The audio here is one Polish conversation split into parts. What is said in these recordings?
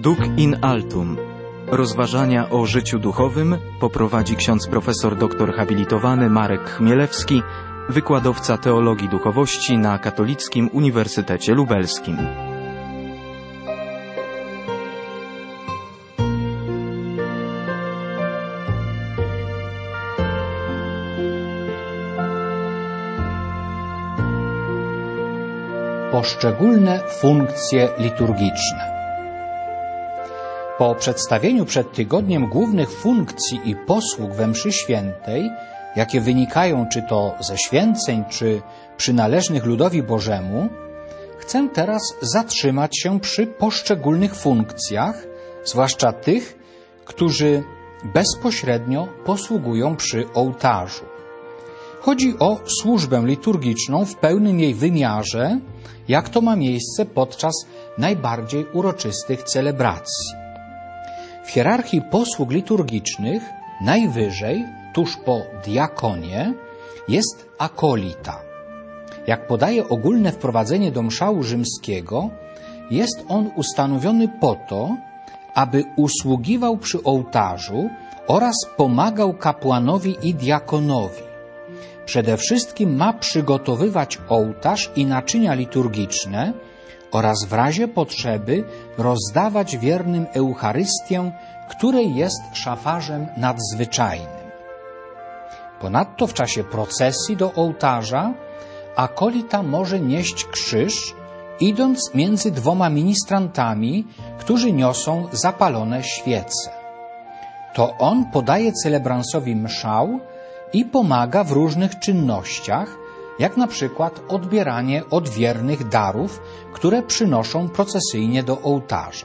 Duc in altum. Rozważania o życiu duchowym poprowadzi ksiądz profesor doktor habilitowany Marek Chmielewski, wykładowca teologii duchowości na Katolickim Uniwersytecie Lubelskim. Poszczególne funkcje liturgiczne. Po przedstawieniu przed tygodniem głównych funkcji i posług we mszy świętej, jakie wynikają czy to ze święceń, czy przynależnych ludowi Bożemu, chcę teraz zatrzymać się przy poszczególnych funkcjach, zwłaszcza tych, którzy bezpośrednio posługują przy ołtarzu. Chodzi o służbę liturgiczną w pełnym jej wymiarze, jak to ma miejsce podczas najbardziej uroczystych celebracji. W hierarchii posług liturgicznych najwyżej, tuż po diakonie, jest akolita. Jak podaje ogólne wprowadzenie do mszału rzymskiego, jest on ustanowiony po to, aby usługiwał przy ołtarzu oraz pomagał kapłanowi i diakonowi. Przede wszystkim ma przygotowywać ołtarz i naczynia liturgiczne oraz w razie potrzeby rozdawać wiernym Eucharystię, której jest szafarzem nadzwyczajnym. Ponadto w czasie procesji do ołtarza akolita może nieść krzyż, idąc między dwoma ministrantami, którzy niosą zapalone świece. To on podaje celebransowi mszał i pomaga w różnych czynnościach, jak na przykład odbieranie od wiernych darów, które przynoszą procesyjnie do ołtarza.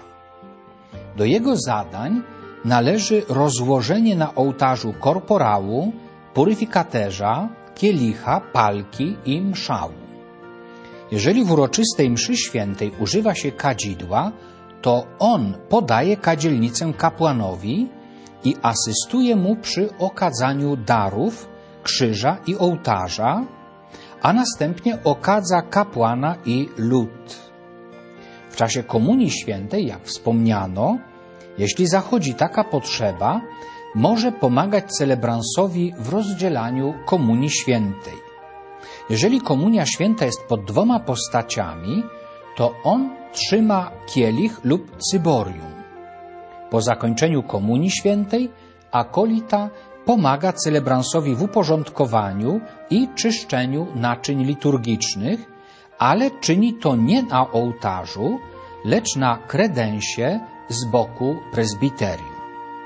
Do jego zadań należy rozłożenie na ołtarzu korporału, puryfikaterza, kielicha, palki i mszału. Jeżeli w uroczystej mszy świętej używa się kadzidła, to on podaje kadzielnicę kapłanowi i asystuje mu przy okadzaniu darów, krzyża i ołtarza, a następnie okadza kapłana i lud. W czasie Komunii Świętej, jak wspomniano, jeśli zachodzi taka potrzeba, może pomagać celebransowi w rozdzielaniu Komunii Świętej. Jeżeli Komunia Święta jest pod dwoma postaciami, to on trzyma kielich lub cyborium. Po zakończeniu Komunii Świętej akolita pomaga celebransowi w uporządkowaniu i czyszczeniu naczyń liturgicznych, ale czyni to nie na ołtarzu, lecz na kredensie z boku prezbiterium.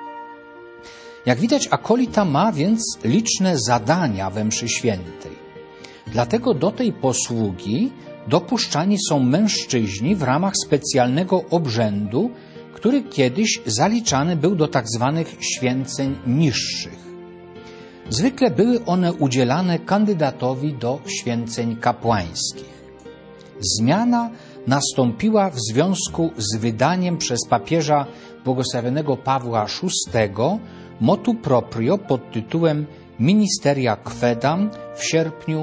Jak widać, akolita ma więc liczne zadania we mszy świętej. Dlatego do tej posługi dopuszczani są mężczyźni w ramach specjalnego obrzędu, który kiedyś zaliczany był do tzw. święceń niższych. Zwykle były one udzielane kandydatowi do święceń kapłańskich. Zmiana nastąpiła w związku z wydaniem przez papieża błogosławionego Pawła VI motu proprio pod tytułem Ministeria Quaedam w sierpniu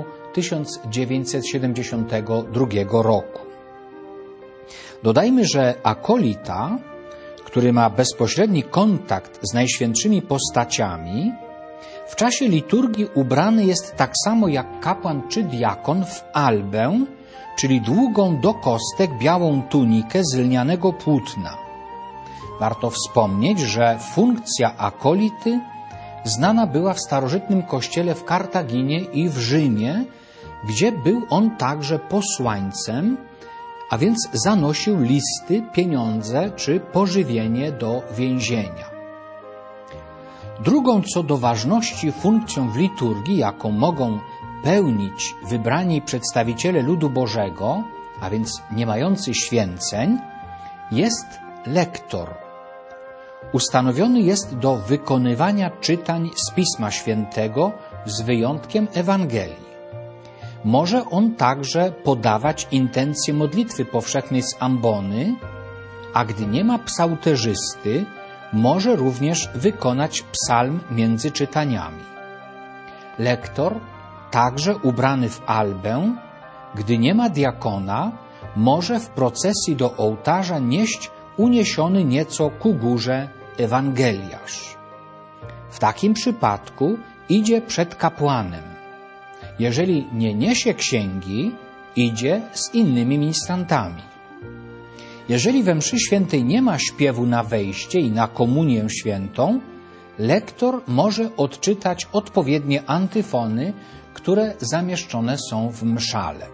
1972 roku. Dodajmy, że akolita, który ma bezpośredni kontakt z najświętszymi postaciami, w czasie liturgii ubrany jest tak samo jak kapłan czy diakon w albę, czyli długą do kostek białą tunikę z lnianego płótna. Warto wspomnieć, że funkcja akolity znana była w starożytnym kościele w Kartaginie i w Rzymie, gdzie był on także posłańcem, a więc zanosił listy, pieniądze czy pożywienie do więzienia. Drugą co do ważności funkcją w liturgii, jaką mogą pełnić wybrani przedstawiciele ludu Bożego, a więc nie mający święceń, jest lektor. Ustanowiony jest do wykonywania czytań z Pisma Świętego z wyjątkiem Ewangelii. Może on także podawać intencje modlitwy powszechnej z ambony, a gdy nie ma psałterzysty, może również wykonać psalm między czytaniami. Lektor, także ubrany w albę, gdy nie ma diakona, może w procesji do ołtarza nieść uniesiony nieco ku górze ewangeliarz. W takim przypadku idzie przed kapłanem. Jeżeli nie niesie księgi, idzie z innymi ministrantami. Jeżeli we mszy świętej nie ma śpiewu na wejście i na komunię świętą, lektor może odczytać odpowiednie antyfony, które zamieszczone są w mszale.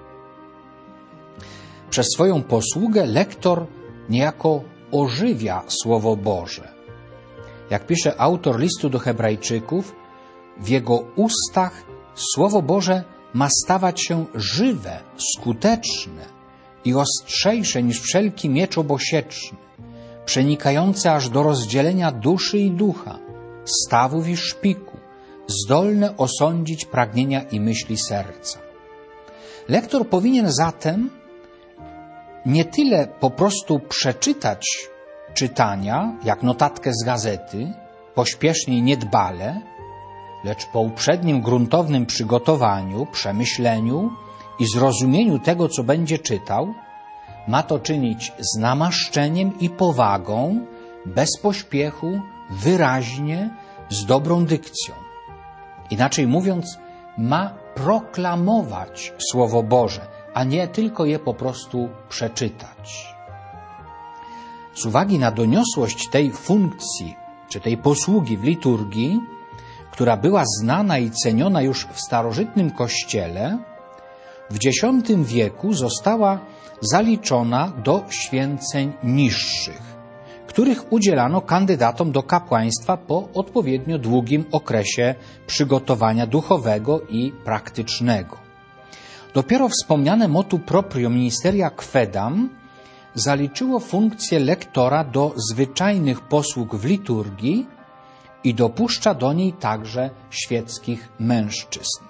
Przez swoją posługę lektor niejako ożywia Słowo Boże. Jak pisze autor listu do Hebrajczyków, w jego ustach Słowo Boże ma stawać się żywe, skuteczne i ostrzejsze niż wszelki miecz obosieczny, przenikające aż do rozdzielenia duszy i ducha, stawów i szpiku, zdolne osądzić pragnienia i myśli serca. Lektor powinien zatem nie tyle po prostu przeczytać czytania, jak notatkę z gazety, pośpiesznie i niedbale, lecz po uprzednim gruntownym przygotowaniu, przemyśleniu i zrozumieniu tego, co będzie czytał, ma to czynić z namaszczeniem i powagą, bez pośpiechu, wyraźnie, z dobrą dykcją. Inaczej mówiąc, ma proklamować Słowo Boże, a nie tylko je po prostu przeczytać. Z uwagi na doniosłość tej funkcji, czy tej posługi w liturgii, która była znana i ceniona już w starożytnym Kościele, w X wieku została zaliczona do święceń niższych, których udzielano kandydatom do kapłaństwa po odpowiednio długim okresie przygotowania duchowego i praktycznego. Dopiero wspomniane motu proprio ministeria quaedam zaliczyło funkcję lektora do zwyczajnych posług w liturgii i dopuszcza do niej także świeckich mężczyzn.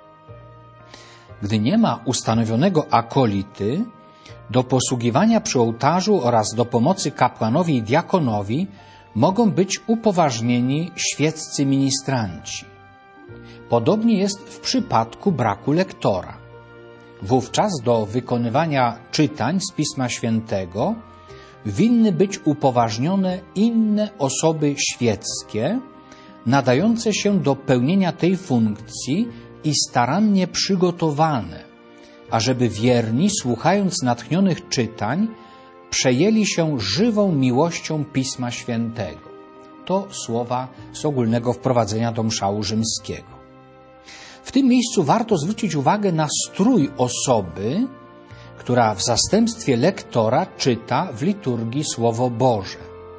Gdy nie ma ustanowionego akolity, do posługiwania przy ołtarzu oraz do pomocy kapłanowi i diakonowi mogą być upoważnieni świeccy ministranci. Podobnie jest w przypadku braku lektora. Wówczas do wykonywania czytań z Pisma Świętego winny być upoważnione inne osoby świeckie, nadające się do pełnienia tej funkcji i starannie przygotowane, ażeby wierni, słuchając natchnionych czytań, przejęli się żywą miłością Pisma Świętego. To słowa z ogólnego wprowadzenia do mszału rzymskiego. W tym miejscu warto zwrócić uwagę na strój osoby, która w zastępstwie lektora czyta w liturgii Słowo Boże.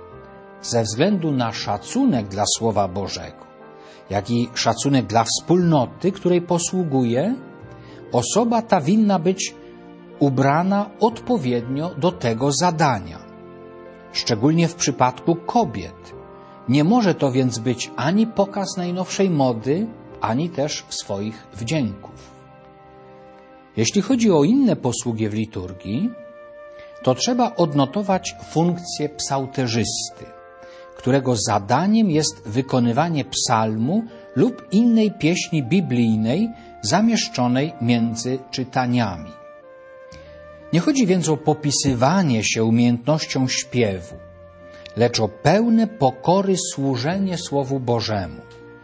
Ze względu na szacunek dla Słowa Bożego, jak i szacunek dla wspólnoty, której posługuje, osoba ta winna być ubrana odpowiednio do tego zadania. Szczególnie w przypadku kobiet. Nie może to więc być ani pokaz najnowszej mody, ani też swoich wdzięków. Jeśli chodzi o inne posługi w liturgii, to trzeba odnotować funkcję psałterzysty, którego zadaniem jest wykonywanie psalmu lub innej pieśni biblijnej zamieszczonej między czytaniami. Nie chodzi więc o popisywanie się umiejętnością śpiewu, lecz o pełne pokory służenie Słowu Bożemu.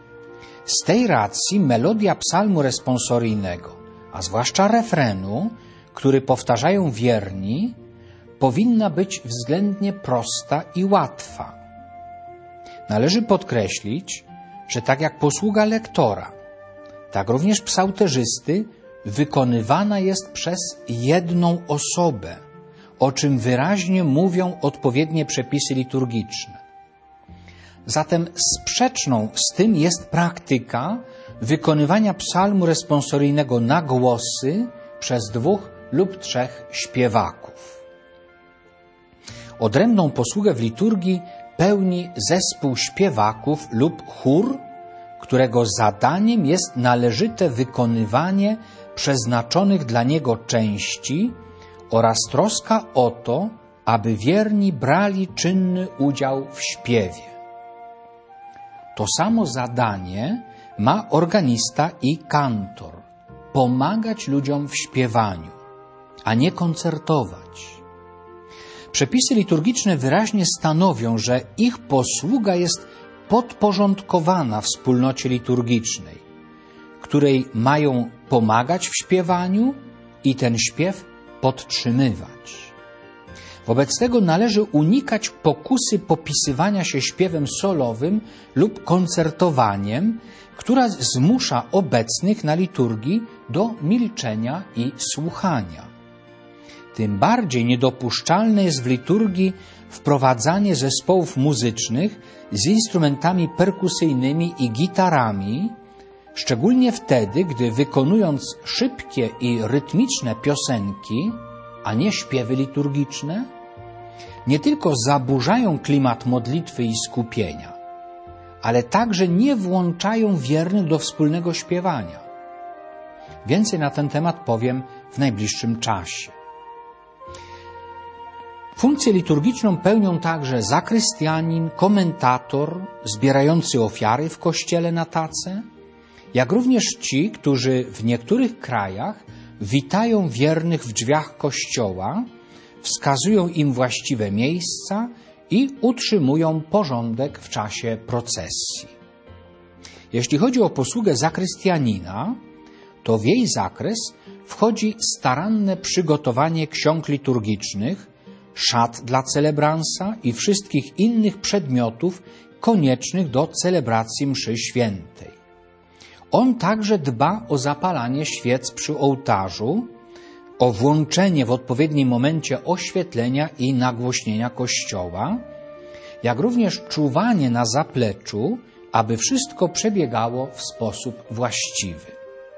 Z tej racji melodia psalmu responsoryjnego, a zwłaszcza refrenu, który powtarzają wierni, powinna być względnie prosta i łatwa. Należy podkreślić, że tak jak posługa lektora, tak również psałterzysty wykonywana jest przez jedną osobę, o czym wyraźnie mówią odpowiednie przepisy liturgiczne. Zatem sprzeczną z tym jest praktyka wykonywania psalmu responsoryjnego na głosy przez 2 lub 3 śpiewaków. Odrębną posługę w liturgii pełni zespół śpiewaków lub chór, którego zadaniem jest należyte wykonywanie przeznaczonych dla niego części oraz troska o to, aby wierni brali czynny udział w śpiewie. To samo zadanie ma organista i kantor – pomagać ludziom w śpiewaniu, a nie koncertować. Przepisy liturgiczne wyraźnie stanowią, że ich posługa jest podporządkowana wspólnocie liturgicznej, której mają pomagać w śpiewaniu i ten śpiew podtrzymywać. Wobec tego należy unikać pokusy popisywania się śpiewem solowym lub koncertowaniem, która zmusza obecnych na liturgii do milczenia i słuchania. Tym bardziej niedopuszczalne jest w liturgii wprowadzanie zespołów muzycznych z instrumentami perkusyjnymi i gitarami, szczególnie wtedy, gdy wykonując szybkie i rytmiczne piosenki, a nie śpiewy liturgiczne, nie tylko zaburzają klimat modlitwy i skupienia, ale także nie włączają wiernych do wspólnego śpiewania. Więcej na ten temat powiem w najbliższym czasie. Funkcję liturgiczną pełnią także zakrystianin, komentator, zbierający ofiary w kościele na tacę, jak również ci, którzy w niektórych krajach witają wiernych w drzwiach kościoła, wskazują im właściwe miejsca i utrzymują porządek w czasie procesji. Jeśli chodzi o posługę zakrystianina, to w jej zakres wchodzi staranne przygotowanie ksiąg liturgicznych, szat dla celebransa i wszystkich innych przedmiotów koniecznych do celebracji mszy świętej. On także dba o zapalanie świec przy ołtarzu, o włączenie w odpowiednim momencie oświetlenia i nagłośnienia kościoła, jak również czuwanie na zapleczu, aby wszystko przebiegało w sposób właściwy.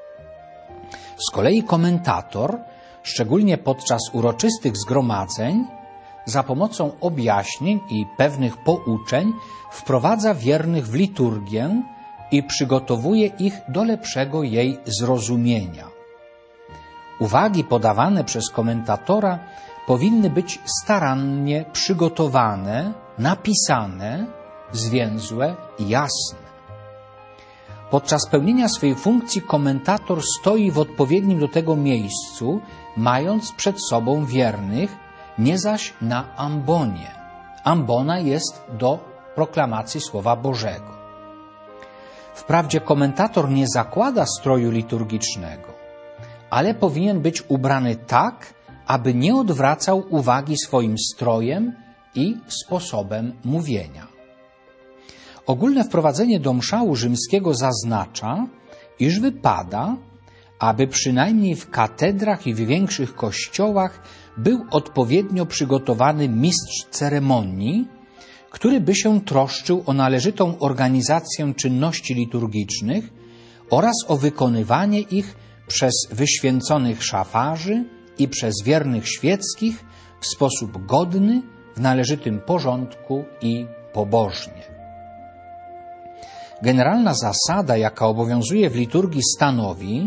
Z kolei komentator, szczególnie podczas uroczystych zgromadzeń, za pomocą objaśnień i pewnych pouczeń wprowadza wiernych w liturgię i przygotowuje ich do lepszego jej zrozumienia. Uwagi podawane przez komentatora powinny być starannie przygotowane, napisane, zwięzłe i jasne. Podczas pełnienia swej funkcji komentator stoi w odpowiednim do tego miejscu, mając przed sobą wiernych, nie zaś na ambonie. Ambona jest do proklamacji Słowa Bożego. Wprawdzie komentator nie zakłada stroju liturgicznego, ale powinien być ubrany tak, aby nie odwracał uwagi swoim strojem i sposobem mówienia. Ogólne wprowadzenie do mszału rzymskiego zaznacza, iż wypada, aby przynajmniej w katedrach i w większych kościołach był odpowiednio przygotowany mistrz ceremonii, który by się troszczył o należytą organizację czynności liturgicznych oraz o wykonywanie ich przez wyświęconych szafarzy i przez wiernych świeckich w sposób godny, w należytym porządku i pobożnie. Generalna zasada, jaka obowiązuje w liturgii, stanowi,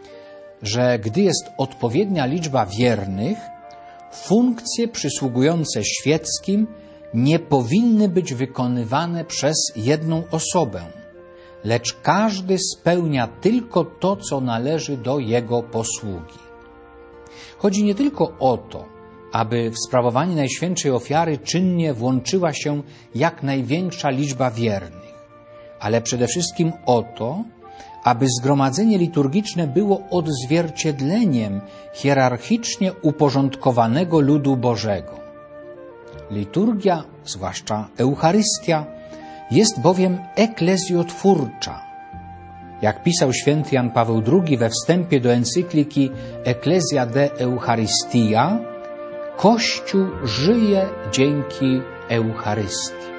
że gdy jest odpowiednia liczba wiernych, funkcje przysługujące świeckim nie powinny być wykonywane przez jedną osobę, lecz każdy spełnia tylko to, co należy do jego posługi. Chodzi nie tylko o to, aby w sprawowanie Najświętszej Ofiary czynnie włączyła się jak największa liczba wiernych, ale przede wszystkim o to, aby zgromadzenie liturgiczne było odzwierciedleniem hierarchicznie uporządkowanego ludu Bożego. Liturgia, zwłaszcza Eucharystia, jest bowiem eklezjotwórcza. Jak pisał święty Jan Paweł II we wstępie do encykliki Ecclesia de Eucharistia, Kościół żyje dzięki Eucharystii.